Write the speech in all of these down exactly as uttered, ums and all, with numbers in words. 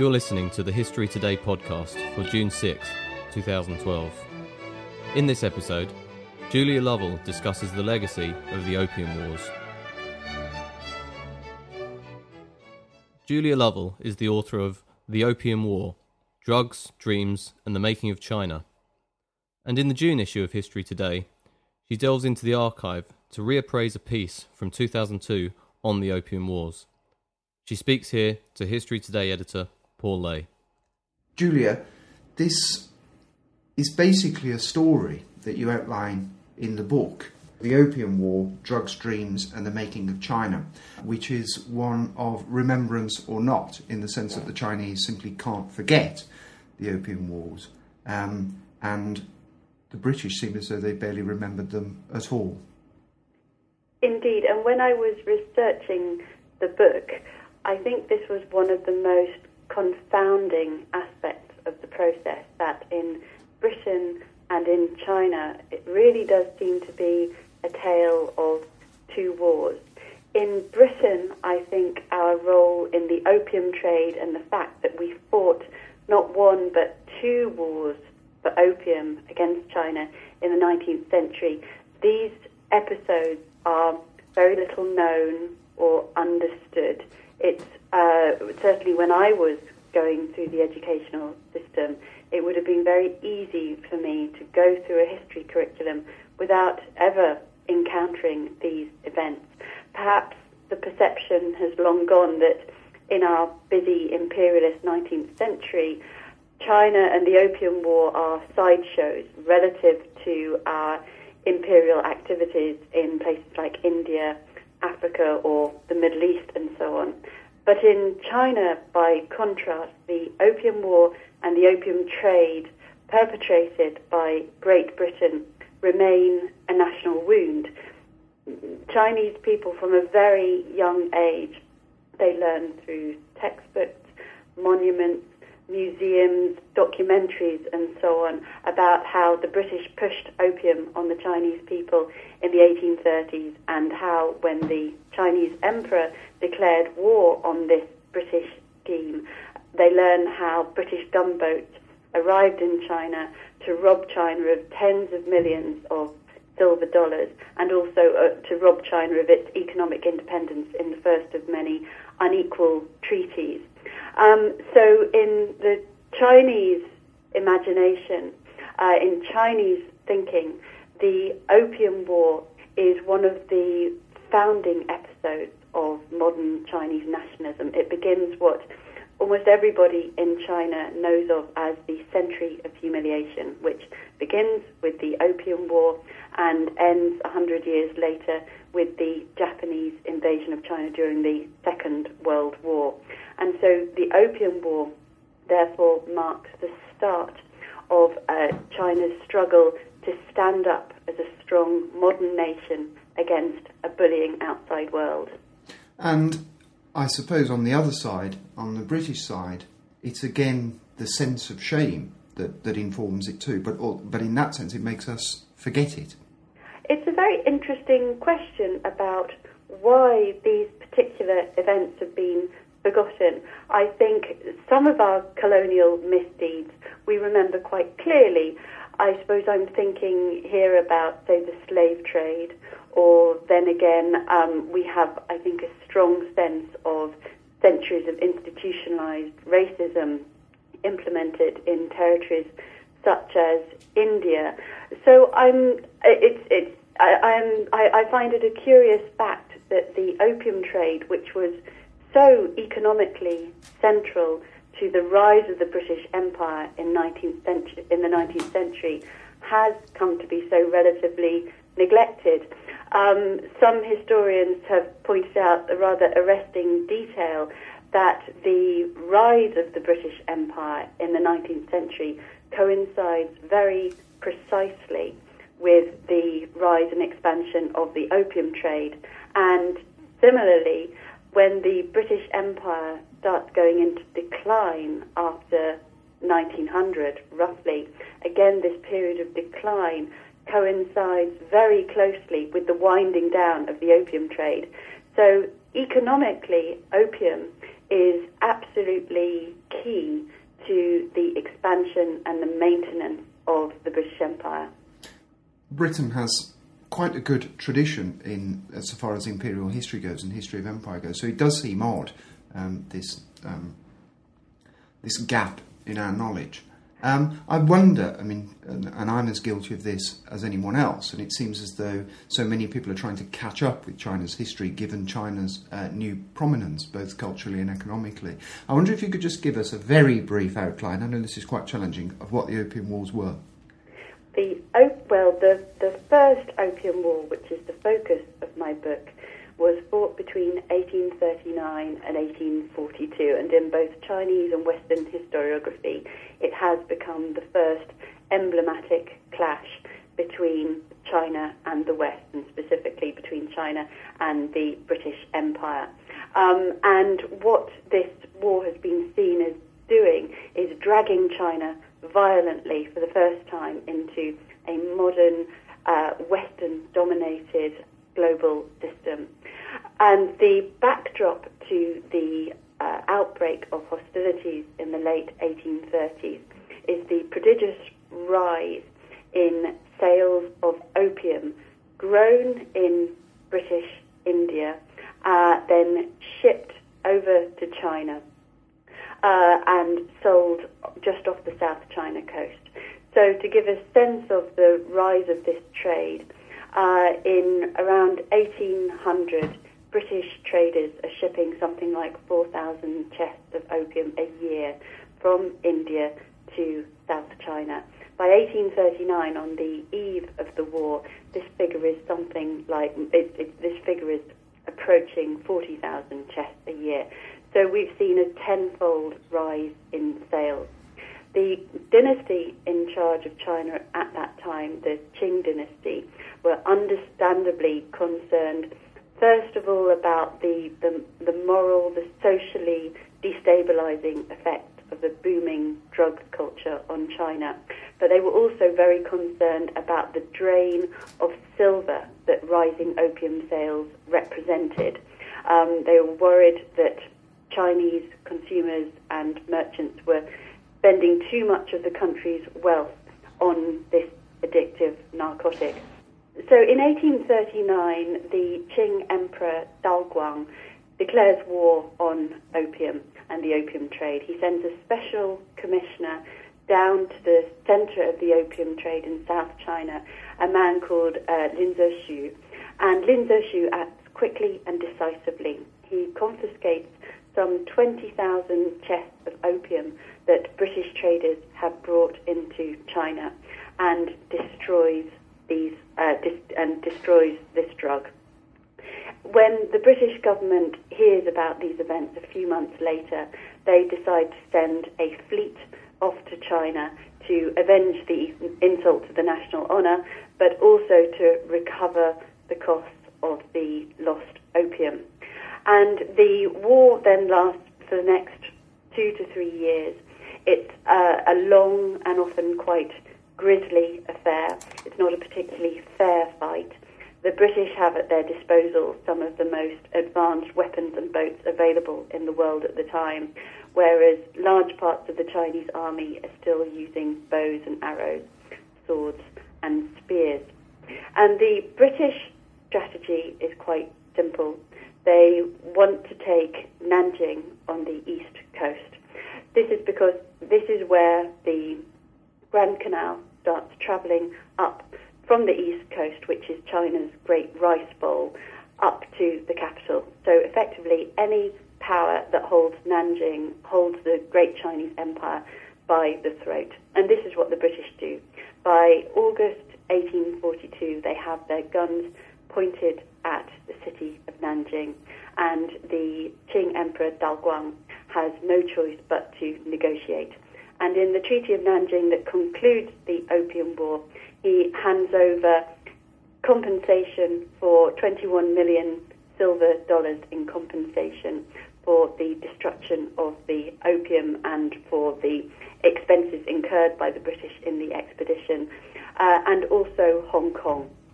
You're listening to the History Today podcast for June sixth, twenty twelve. In this episode, Julia Lovell discusses the legacy of the Opium Wars. Julia Lovell is the author of The Opium War, Drugs, Dreams and the Making of China. And in the June issue of History Today, she delves into the archive to reappraise a piece from two thousand two on the Opium Wars. She speaks here to History Today editor Paul Lay. Julia, this is basically a story that you outline in the book, The Opium War, Drugs, Dreams and the Making of China, which is one of remembrance or not, in the sense that the Chinese simply can't forget the Opium Wars, um, and the British seem as though they barely remembered them at all. Indeed, and when I was researching the book, I think this was one of the most confounding aspects of the process, that in Britain and in China it really does seem to be a tale of two wars. In Britain, I think our role in the opium trade and the fact that we fought not one but two wars for opium against China in the nineteenth century, these episodes are very little known or understood. It's uh, certainly when I was going through the educational system, it would have been very easy for me to go through a history curriculum without ever encountering these events. Perhaps the perception has long gone that in our busy imperialist nineteenth century, China and the Opium War are sideshows relative to our imperial activities in places like India, Africa or the Middle East and so on. But in China, by contrast, the Opium War and the opium trade perpetrated by Great Britain remain a national wound. Chinese people from a very young age, they learn through textbooks, monuments, museums, documentaries and so on about how the British pushed opium on the Chinese people in the eighteen thirties, and how when the Chinese emperor declared war on this British scheme, they learn how British gunboats arrived in China to rob China of tens of millions of silver dollars, and also uh, to rob China of its economic independence in the first of many unequal treaties. Um, so in the Chinese imagination, uh, in Chinese thinking, the Opium War is one of the founding episodes of modern Chinese nationalism. It begins what almost everybody in China knows of as the Century of Humiliation, which begins with the Opium War and ends a hundred years later with the Japanese invasion of China during the Second World War. And so the Opium War, therefore, marks the start of uh, China's struggle to stand up as a strong modern nation against a bullying outside world. And I suppose on the other side, on the British side, it's again the sense of shame that, that informs it too. But, or, but in that sense, it makes us forget it. It's a very interesting question about why these particular events have been forgotten. I think some of our colonial misdeeds we remember quite clearly. I suppose I'm thinking here about, say, the slave trade, or then again, um, we have, I think, a strong sense of centuries of institutionalized racism implemented in territories such as India. So I'm, it's, it's, I, I'm, I, I find it a curious fact that the opium trade, which was so economically central to the rise of the British Empire in nineteenth century, in the nineteenth century, has come to be so relatively neglected. Um, some historians have pointed out a rather arresting detail that the rise of the British Empire in the nineteenth century coincides very precisely with the rise and expansion of the opium trade. And similarly, when the British Empire starts going into decline after nineteen hundred, roughly, again this period of decline coincides very closely with the winding down of the opium trade. So economically, opium is absolutely key to the expansion and the maintenance of the British Empire. Britain has quite a good tradition in as far as imperial history goes and history of empire goes, so it does seem odd, um, this um, this gap in our knowledge. Um, I wonder, I mean, and, and I'm as guilty of this as anyone else, and it seems as though so many people are trying to catch up with China's history, given China's uh, new prominence, both culturally and economically. I wonder if you could just give us a very brief outline, I know this is quite challenging, of what the Opium Wars were. The well, the, the first Opium War, which is the focus of my book, was fought between eighteen thirty-nine and eighteen forty-two, and in both Chinese and Western historiography, it has become the first emblematic clash between China and the West, and specifically between China and the British Empire. Um, and what this war has been seen as doing is dragging China violently for the first time into a modern, uh, Western-dominated global system. And the backdrop to the uh, outbreak of hostilities in the late eighteen thirties is the prodigious rise in sales of opium grown in British India, uh, then shipped over to China uh, and sold just off the South China coast. So to give a sense of the rise of this trade, uh, in around eighteen hundred, British traders are shipping something like four thousand chests of opium a year from India to South China. By eighteen thirty-nine, on the eve of the war, this figure is something like, it, it, this figure is approaching forty thousand chests a year. So we've seen a tenfold rise in sales. The dynasty in charge of China at that time, the Qing dynasty, were understandably concerned, first of all, about the, the, the moral, the socially destabilizing effect of the booming drug culture on China. But they were also very concerned about the drain of silver that rising opium sales represented. Um, they were worried that Chinese consumers and merchants were spending too much of the country's wealth on this addictive narcotic. So in eighteen thirty-nine, the Qing Emperor Daoguang declares war on opium and the opium trade. He sends a special commissioner down to the center of the opium trade in South China, a man called uh, Lin Zexu. And Lin Zexu acts quickly and decisively. He confiscates some twenty thousand chests of opium that British traders had brought into China and destroys these uh, dis- and destroys this drug. When the British government hears about these events a few months later, they decide to send a fleet off to China to avenge the insult to the national honour, but also to recover the costs of the lost opium. And the war then lasts for the next two to three years. It's uh, a long and often quite grisly affair. It's not a particularly fair fight. The British have at their disposal some of the most advanced weapons and boats available in the world at the time, whereas large parts of the Chinese army are still using bows and arrows, swords and spears. And the British strategy is quite simple. They want to take Nanjing on the east coast. This is because this is where the Grand Canal starts travelling up from the east coast, which is China's great rice bowl, up to the capital. So effectively, any power that holds Nanjing holds the great Chinese empire by the throat. And this is what the British do. By August eighteen forty-two, they have their guns pointed at the city of Nanjing, and the Qing Emperor Daoguang has no choice but to negotiate. And in the Treaty of Nanjing that concludes the Opium War, he hands over compensation for twenty-one million silver dollars in compensation for the destruction of the opium and for the expenses incurred by the British in the expedition, uh, and also Hong Kong.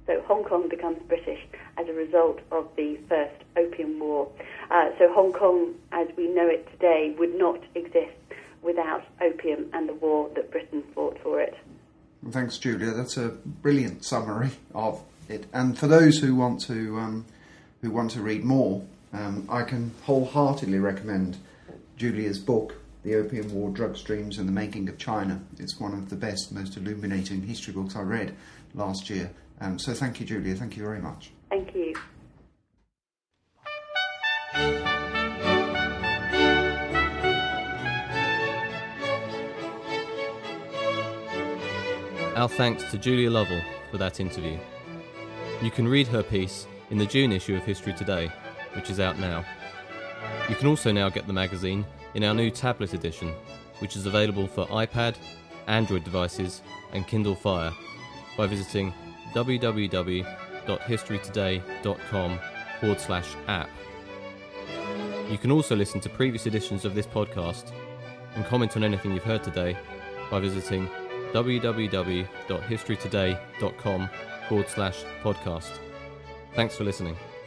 So Hong Kong becomes British as a result of the First Opium War. Uh, so Hong Kong, as we know it today, would not exist without opium and the war that Britain fought for it. Well, thanks, Julia. That's a brilliant summary of it. And for those who want to um, who want to read more, um, I can wholeheartedly recommend Julia's book, The Opium War, Drugs, Dreams and the Making of China. It's one of the best, most illuminating history books I read last year. Um, so thank you, Julia. Thank you very much. Thank you. Our thanks to Julia Lovell for that interview. You can read her piece in the June issue of History Today, which is out now. You can also now get the magazine in our new tablet edition, which is available for iPad, Android devices and Kindle Fire by visiting www.historytoday.com forward slash app. You can also listen to previous editions of this podcast and comment on anything you've heard today by visiting www.historytoday.com forward slash podcast. Thanks for listening.